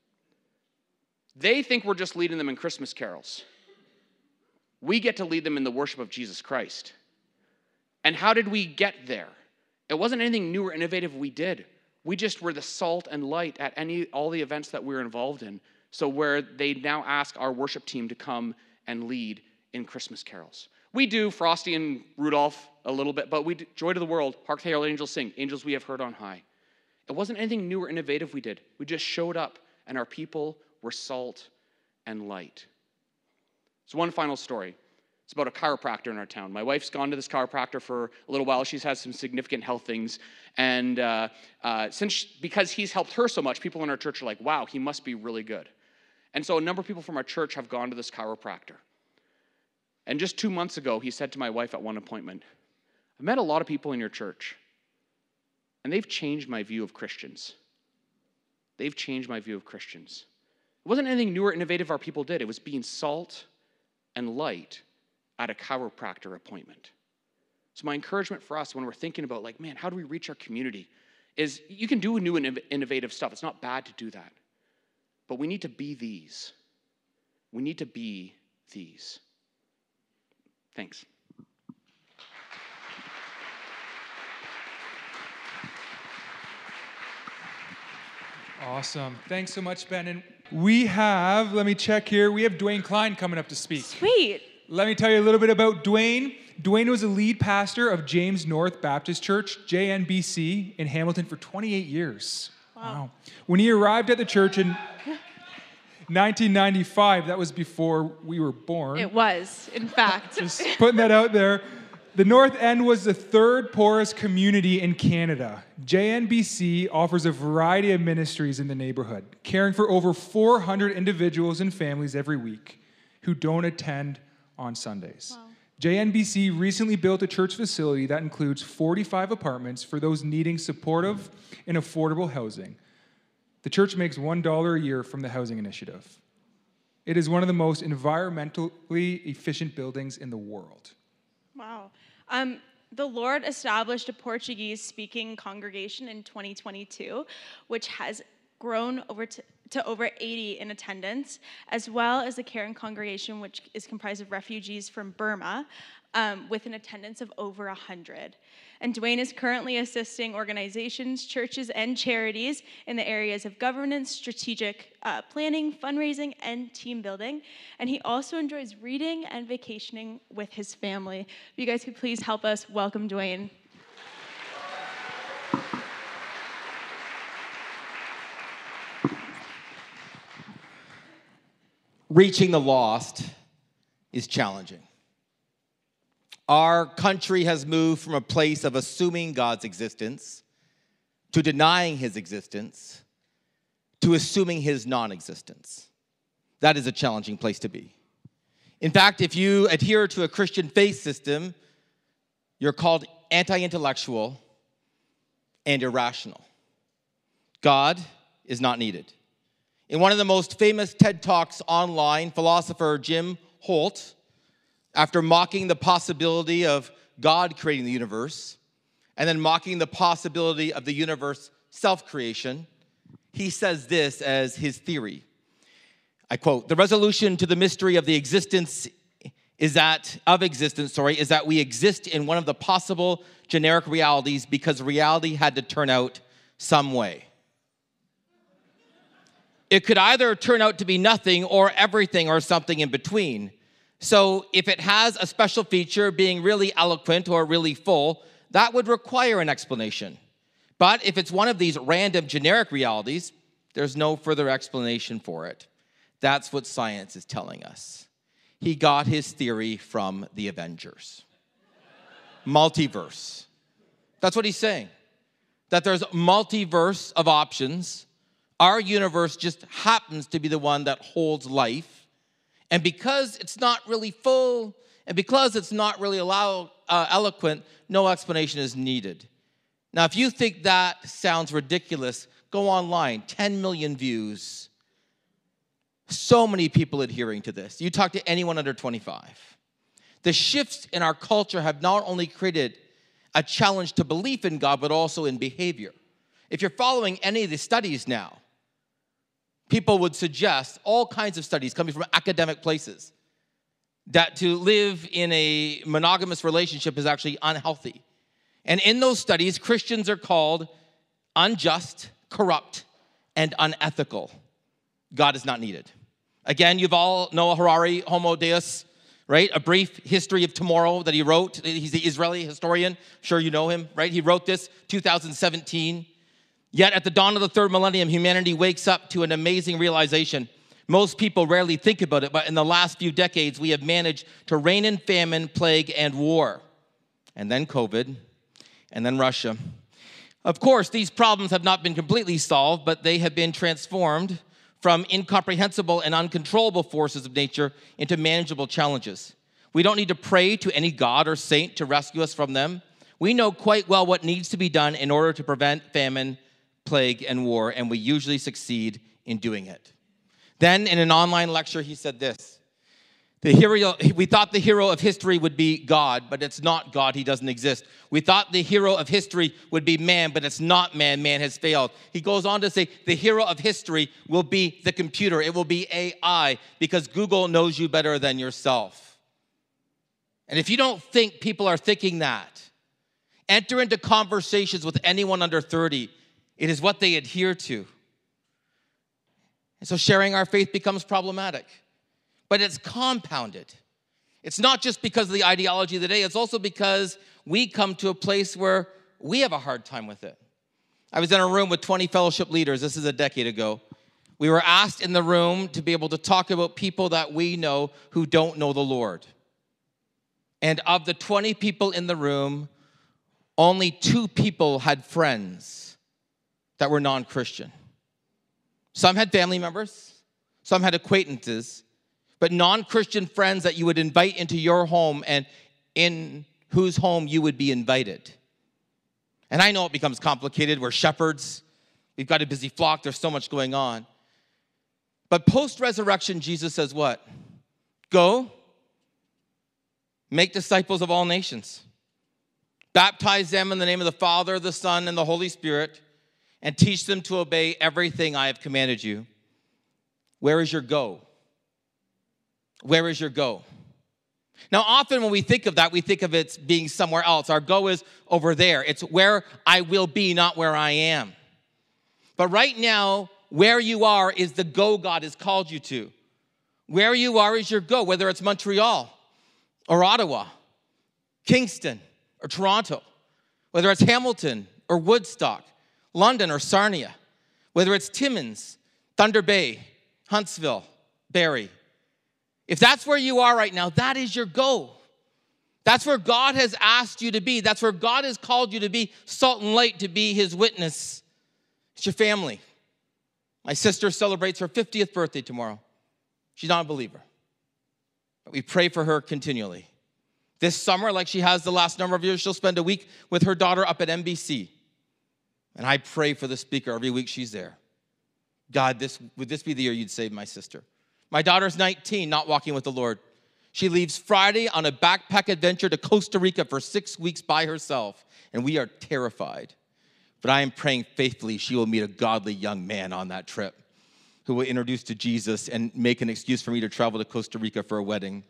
They think we're just leading them in Christmas carols. We get to lead them in the worship of Jesus Christ. And how did we get there? It wasn't anything new or innovative we did. We just were the salt and light at all the events that we were involved in. So where they now ask our worship team to come and lead in Christmas carols. We do Frosty and Rudolph a little bit, but we do Joy to the World, Hark the Herald Angels Sing, Angels We Have Heard on High. It wasn't anything new or innovative we did. We just showed up, and our people were salt and light. So one final story. It's about a chiropractor in our town. My wife's gone to this chiropractor for a little while. She's had some significant health things. And because he's helped her so much, people in our church are like, wow, he must be really good. And so a number of people from our church have gone to this chiropractor. And just 2 months ago, he said to my wife at one appointment, I've met a lot of people in your church, and they've changed my view of Christians. They've changed my view of Christians. It wasn't anything new or innovative our people did. It was being salt and light at a chiropractor appointment. So my encouragement for us when we're thinking about, like, man, how do we reach our community, is you can do new and innovative stuff. It's not bad to do that. But we need to be these. We need to be these. Thanks. Awesome. Thanks so much, Ben. And we have, let me check here, we have Dwayne Klein coming up to speak. Sweet. Let me tell you a little bit about Dwayne. Dwayne was a lead pastor of James North Baptist Church, JNBC, in Hamilton for 28 years. Wow. When he arrived at the church in 1995, that was before we were born. It was, in fact. Just putting that out there. The North End was the third poorest community in Canada. JNBC offers a variety of ministries in the neighborhood, caring for over 400 individuals and families every week who don't attend on Sundays. Wow. JNBC recently built a church facility that includes 45 apartments for those needing supportive and affordable housing. The church makes $1 a year from the housing initiative. It is one of the most environmentally efficient buildings in the world. Wow. The Lord established a Portuguese-speaking congregation in 2022, which has grown to over 80 in attendance, as well as the Karen congregation, which is comprised of refugees from Burma, with an attendance of over 100. And Dwayne is currently assisting organizations, churches, and charities in the areas of governance, strategic planning, fundraising, and team building. And he also enjoys reading and vacationing with his family. If you guys could please help us welcome Dwayne. Reaching the lost is challenging. Our country has moved from a place of assuming God's existence to denying his existence to assuming his non-existence. That is a challenging place to be. In fact, if you adhere to a Christian faith system, you're called anti-intellectual and irrational. God is not needed. In one of the most famous TED Talks online, philosopher Jim Holt, after mocking the possibility of God creating the universe, and then mocking the possibility of the universe self-creation, he says this as his theory. I quote, "The resolution to the mystery of the existence is that we exist in one of the possible generic realities because reality had to turn out some way. It could either turn out to be nothing or everything or something in between. So if it has a special feature, being really eloquent or really full, that would require an explanation. But if it's one of these random generic realities, there's no further explanation for it. That's what science is telling us." He got his theory from the Avengers. Multiverse. That's what he's saying. That there's multiverse of options. Our universe just happens to be the one that holds life. And because it's not really full, and because it's not really eloquent, no explanation is needed. Now, if you think that sounds ridiculous, go online, 10 million views. So many people adhering to this. You talk to anyone under 25. The shifts in our culture have not only created a challenge to belief in God, but also in behavior. If you're following any of the studies now, people would suggest, all kinds of studies coming from academic places, that to live in a monogamous relationship is actually unhealthy. And in those studies, Christians are called unjust, corrupt, and unethical. God is not needed. Again, you've all know Harari, Homo Deus, right? A Brief History of Tomorrow that he wrote. He's the Israeli historian. Sure you know him, right? He wrote this 2017. Yet at the dawn of the third millennium, humanity wakes up to an amazing realization. Most people rarely think about it, but in the last few decades, we have managed to rein in famine, plague, and war. And then COVID, and then Russia. Of course, these problems have not been completely solved, but they have been transformed from incomprehensible and uncontrollable forces of nature into manageable challenges. We don't need to pray to any god or saint to rescue us from them. We know quite well what needs to be done in order to prevent famine, plague, and war, and we usually succeed in doing it. Then in an online lecture, he said this. We thought the hero of history would be God, but it's not God. He doesn't exist. We thought the hero of history would be man, but it's not man. Man has failed. He goes on to say the hero of history will be the computer. It will be AI, because Google knows you better than yourself. And if you don't think people are thinking that, enter into conversations with anyone under 30. It is what they adhere to. And so sharing our faith becomes problematic. But it's compounded. It's not just because of the ideology of the day, it's also because we come to a place where we have a hard time with it. I was in a room with 20 fellowship leaders. This is a decade ago. We were asked in the room to be able to talk about people that we know who don't know the Lord. And of the 20 people in the room, only 2 people had friends that were non-Christian. Some had family members, some had acquaintances, but non-Christian friends that you would invite into your home and in whose home you would be invited. And I know it becomes complicated. We're shepherds. We've got a busy flock. There's so much going on. But post-resurrection, Jesus says what? Go, make disciples of all nations. Baptize them in the name of the Father, the Son, and the Holy Spirit, and teach them to obey everything I have commanded you. Where is your go? Where is your go? Now, often when we think of that, we think of it being somewhere else. Our go is over there. It's where I will be, not where I am. But right now, where you are is the go God has called you to. Where you are is your go, whether it's Montreal or Ottawa, Kingston or Toronto, whether it's Hamilton or Woodstock, London or Sarnia, whether it's Timmins, Thunder Bay, Huntsville, Barrie. If that's where you are right now, that is your go. That's where God has asked you to be. That's where God has called you to be salt and light, to be his witness. It's your family. My sister celebrates her 50th birthday tomorrow. She's not a believer, but we pray for her continually. This summer, like she has the last number of years, she'll spend a week with her daughter up at NBC. And I pray for the speaker every week she's there. God, would this be the year you'd save my sister? My daughter's 19, not walking with the Lord. She leaves Friday on a backpack adventure to Costa Rica for 6 weeks by herself, and we are terrified. But I am praying faithfully she will meet a godly young man on that trip who will introduce to Jesus and make an excuse for me to travel to Costa Rica for a wedding.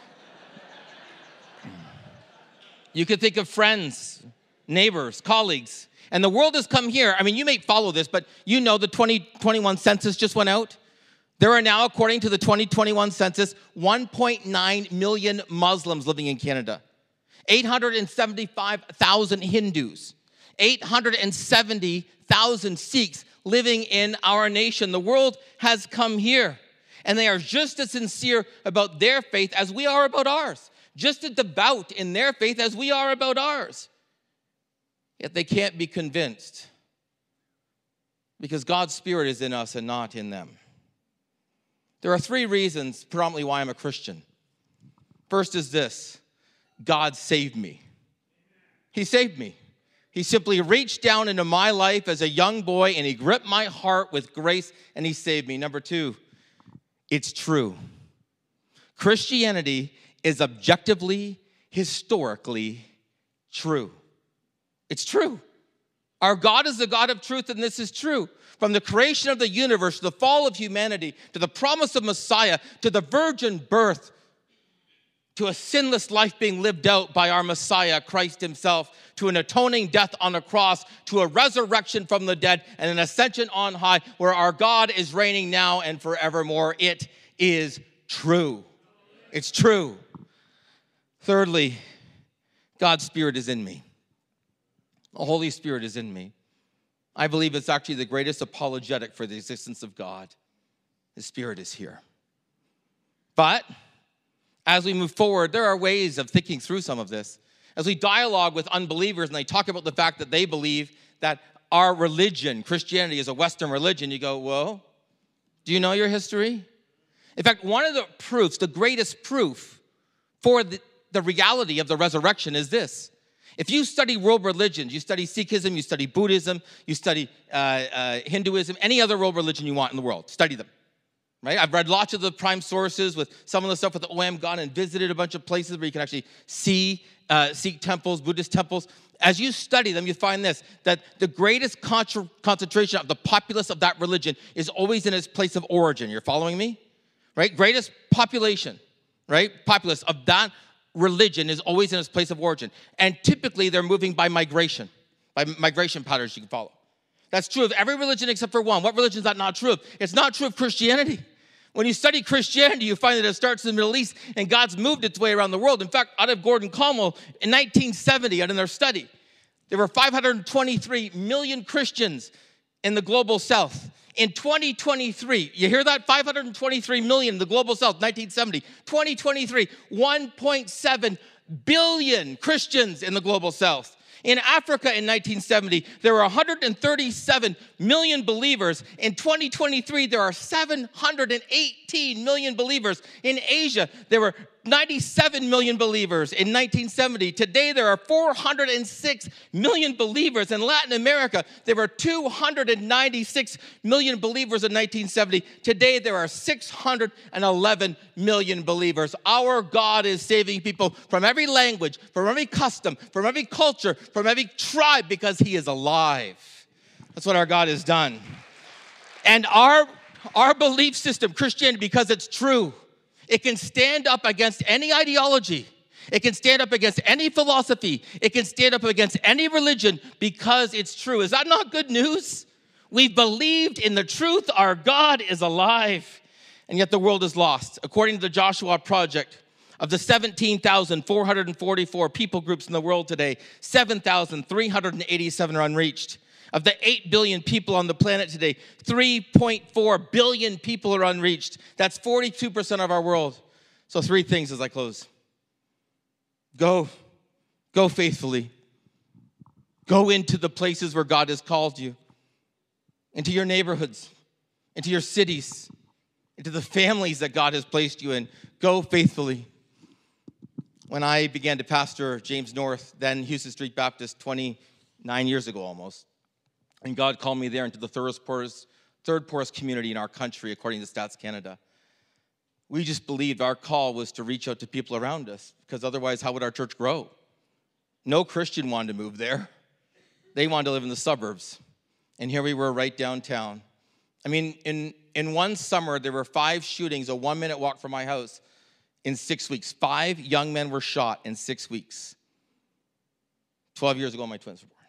You could think of friends, neighbors, colleagues. And the world has come here. I mean, you may follow this, but you know the 2021 census just went out. There are now, according to the 2021 census, 1.9 million Muslims living in Canada, 875,000 Hindus, 870,000 Sikhs living in our nation. The world has come here, and they are just as sincere about their faith as we are about ours, just as devout in their faith as we are about ours. Yet they can't be convinced because God's Spirit is in us and not in them. There are 3 reasons predominantly why I'm a Christian. First is this: God saved me. He saved me. He simply reached down into my life as a young boy and he gripped my heart with grace and he saved me. Number 2, it's true. Christianity is objectively, historically true. It's true. Our God is the God of truth, and this is true. From the creation of the universe, to the fall of humanity, to the promise of Messiah, to the virgin birth, to a sinless life being lived out by our Messiah, Christ himself, to an atoning death on a cross, to a resurrection from the dead, and an ascension on high, where our God is reigning now and forevermore. It is true. It's true. Thirdly, God's Spirit is in me. The Holy Spirit is in me. I believe it's actually the greatest apologetic for the existence of God. His Spirit is here. But as we move forward, there are ways of thinking through some of this. As we dialogue with unbelievers and they talk about the fact that they believe that our religion, Christianity, is a Western religion, you go, whoa, do you know your history? In fact, one of the proofs, the greatest proof for the reality of the resurrection is this. If you study world religions, you study Sikhism, you study Buddhism, you study Hinduism, any other world religion you want in the world, study them. Right? I've read lots of the prime sources with some of the stuff with the OM, gone and visited a bunch of places where you can actually see Sikh temples, Buddhist temples. As you study them, you find this, that the greatest concentration of the populace of that religion is always in its place of origin. You're following me? Right? Greatest population, right? Populace of that religion is always in its place of origin. And typically they're moving by migration patterns you can follow. That's true of every religion except for one. What religion is that not true of? It's not true of Christianity. When you study Christianity, you find that it starts in the Middle East and God's moved its way around the world. In fact, out of Gordon Conwell, in 1970, out in their study, there were 523 million Christians in the global south. In 2023, you hear that? 523 million in the global south, 1970. 2023, 1.7 billion Christians in the global south. In Africa in 1970, there were 137 million believers. In 2023, there are 718 million believers. In Asia, there were 97 million believers in 1970. Today, there are 406 million believers. In Latin America, there were 296 million believers in 1970. Today, there are 611 million believers. Our God is saving people from every language, from every custom, from every culture, from every tribe, because he is alive. That's what our God has done. And our belief system, Christianity, because it's true, it can stand up against any ideology. It can stand up against any philosophy. It can stand up against any religion because it's true. Is that not good news? We've believed in the truth. Our God is alive. And yet the world is lost. According to the Joshua Project, of the 17,444 people groups in the world today, 7,387 are unreached. Of the 8 billion people on the planet today, 3.4 billion people are unreached. That's 42% of our world. So 3 things as I close. Go faithfully. Go into the places where God has called you. Into your neighborhoods, into your cities, into the families that God has placed you in. Go faithfully. When I began to pastor James North, then Houston Street Baptist, 29 years ago almost, and God called me there into the third poorest community in our country, according to Stats Canada. We just believed our call was to reach out to people around us, because otherwise, how would our church grow? No Christian wanted to move there. They wanted to live in the suburbs. And here we were right downtown. I mean, in one summer, there were 5 shootings, a 1-minute walk from my house, in 6 weeks. 5 young men were shot in 6 weeks. 12 years ago, my twins were born.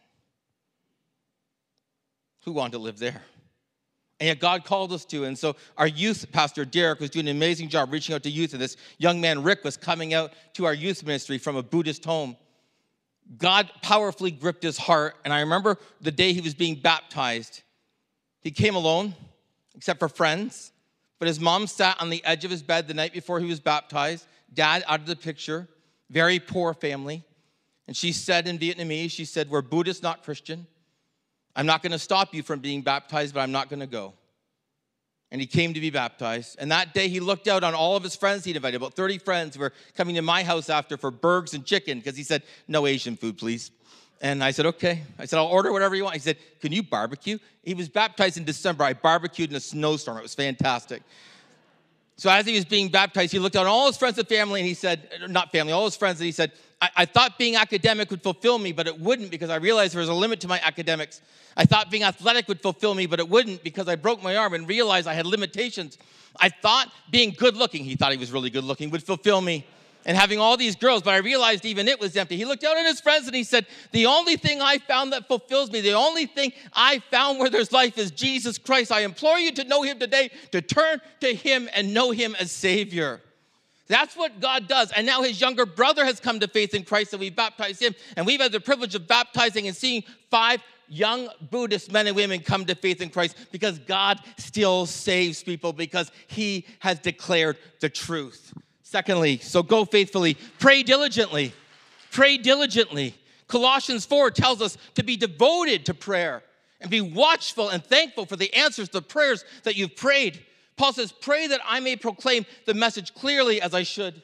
Who wanted to live there? And yet God called us to. And so our youth pastor, Derek, was doing an amazing job reaching out to youth. And this young man, Rick, was coming out to our youth ministry from a Buddhist home. God powerfully gripped his heart. And I remember the day he was being baptized. He came alone, except for friends. But his mom sat on the edge of his bed the night before he was baptized. Dad out of the picture. Very poor family. And she said in Vietnamese, she said, "We're Buddhist, not Christian. I'm not going to stop you from being baptized, but I'm not going to go." And he came to be baptized. And that day he looked out on all of his friends he'd invited, about 30 friends who were coming to my house after for burgers and chicken, because he said, "No Asian food, please." And I said, "Okay." I said, "I'll order whatever you want." He said, "Can you barbecue?" He was baptized in December. I barbecued in a snowstorm. It was fantastic. So as he was being baptized, he looked out on all his friends and family, and he said, not family, all his friends, and he said, I thought being academic would fulfill me, but it wouldn't, because I realized there was a limit to my academics. I thought being athletic would fulfill me, but it wouldn't, because I broke my arm and realized I had limitations. I thought being good looking, he thought he was really good looking, would fulfill me, and having all these girls, but I realized even it was empty. He looked out at his friends and he said, "The only thing I found that fulfills me, the only thing I found where there's life is Jesus Christ. I implore you to know him today, to turn to him and know him as Savior." That's what God does. And now his younger brother has come to faith in Christ, and we baptized him. And we've had the privilege of baptizing and seeing 5 young Buddhist men and women come to faith in Christ, because God still saves people, because he has declared the truth. Secondly, so go faithfully. Pray diligently. Pray diligently. Colossians 4 tells us to be devoted to prayer and be watchful and thankful for the answers to the prayers that you've prayed. Paul says, "Pray that I may proclaim the message clearly as I should."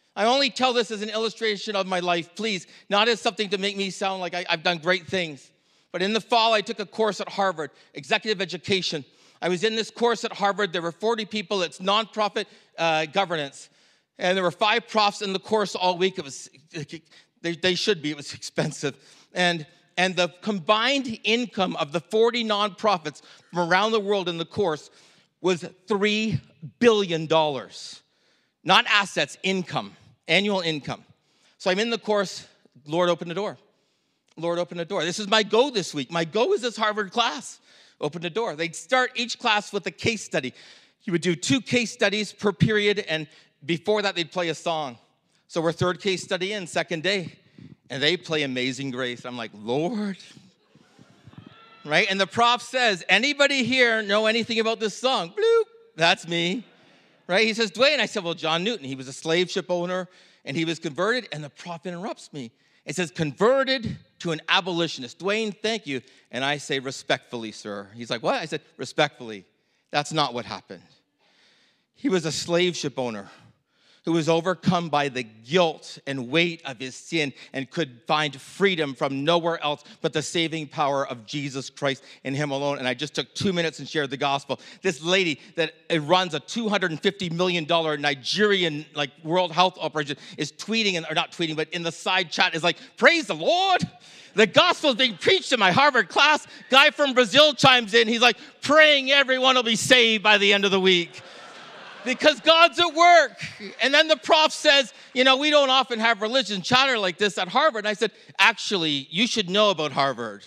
I only tell this as an illustration of my life, please, not as something to make me sound like I've done great things. But in the fall, I took a course at Harvard, executive education. I was in this course at Harvard. There were 40 people. It's nonprofit governance. And there were 5 profs in the course all week. It was, they should be. It was expensive. And the combined income of the 40 nonprofits from around the world in the course was $3 billion. Not assets, income, annual income. So I'm in the course. Lord opened the door. Lord opened the door. This is my go this week. My go is this Harvard class. Open the door. They'd start each class with a case study. You would do 2 case studies per period, and before that, they'd play a song. So we're 3rd case study in, 2nd day, and they play Amazing Grace. I'm like, Lord. Right? And the prof says, anybody here know anything about this song? Bloop. That's me. Right? He says, Dwayne. I said, well, John Newton. He was a slave ship owner, and he was converted, and the prof interrupts me. It says, converted to an abolitionist. Dwayne, thank you. And I say, respectfully, sir. He's like, what? I said, respectfully. That's not what happened. He was a slave ship owner who was overcome by the guilt and weight of his sin and could find freedom from nowhere else but the saving power of Jesus Christ and him alone. And I just took 2 minutes and shared the gospel. This lady that runs a $250 million Nigerian World Health operation is tweeting, or not tweeting, but in the side chat is like, praise the Lord. The gospel is being preached in my Harvard class. Guy from Brazil chimes in. He's like, praying everyone will be saved by the end of the week. Because God's at work. And then the prof says, we don't often have religion chatter like this at Harvard. And I said, actually, you should know about Harvard.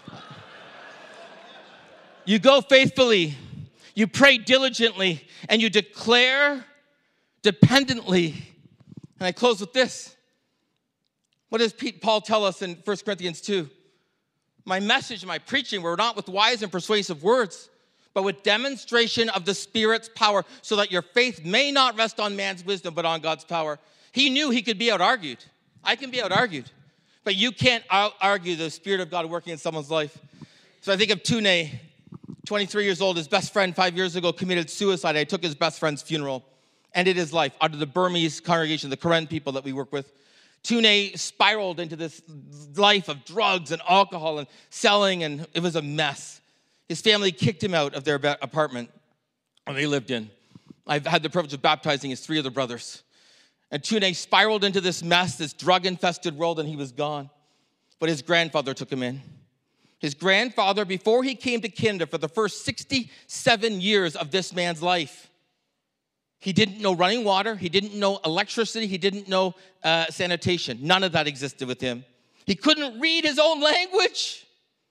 You go faithfully, you pray diligently, and you declare dependently. And I close with this. What does Paul tell us in 1 Corinthians 2? My message, my preaching were not with wise and persuasive words, but with demonstration of the Spirit's power, so that your faith may not rest on man's wisdom, but on God's power. He knew he could be out-argued. I can be out-argued. But you can't out-argue the Spirit of God working in someone's life. So I think of Tune, 23 years old. His best friend 5 years ago committed suicide. I took his best friend's funeral, ended his life out of the Burmese congregation, the Karen people that we work with. Tune spiraled into this life of drugs and alcohol and selling, and it was a mess. His family kicked him out of their apartment that they lived in. I've had the privilege of baptizing his 3 other brothers. And Tune spiraled into this mess, this drug-infested world, and he was gone. But his grandfather took him in. His grandfather, before he came to Canada for the first 67 years of this man's life, he didn't know running water. He didn't know electricity. He didn't know sanitation. None of that existed with him. He couldn't read his own language.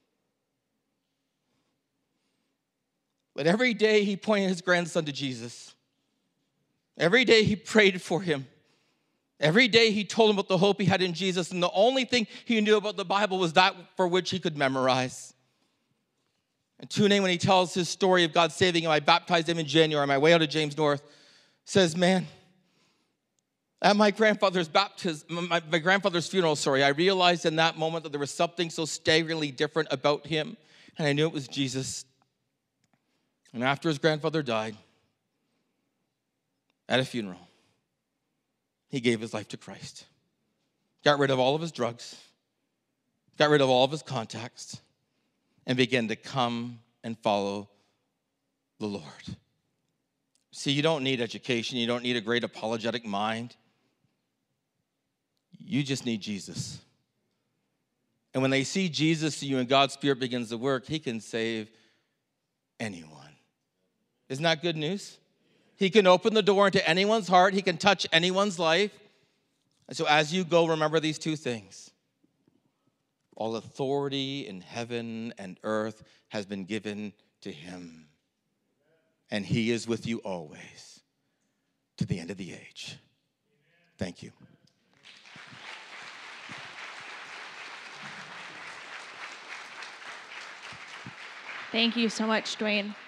But every day he pointed his grandson to Jesus. Every day he prayed for him. Every day he told him about the hope he had in Jesus. And the only thing he knew about the Bible was that for which he could memorize. And Tune, when he tells his story of God saving him, I baptized him in January on my way out of James North, says, man, at my grandfather's my grandfather's funeral, I realized in that moment that there was something so staggeringly different about him. And I knew it was Jesus. And after his grandfather died, at a funeral, he gave his life to Christ. Got rid of all of his drugs, got rid of all of his contacts, and began to come and follow the Lord. See, you don't need education. You don't need a great apologetic mind. You just need Jesus. And when they see Jesus in you and God's Spirit begins to work, he can save anyone. Isn't that good news? He can open the door into anyone's heart. He can touch anyone's life. And so as you go, remember these 2 things. All authority in heaven and earth has been given to him. And he is with you always to the end of the age. Thank you. Thank you so much, Dwayne.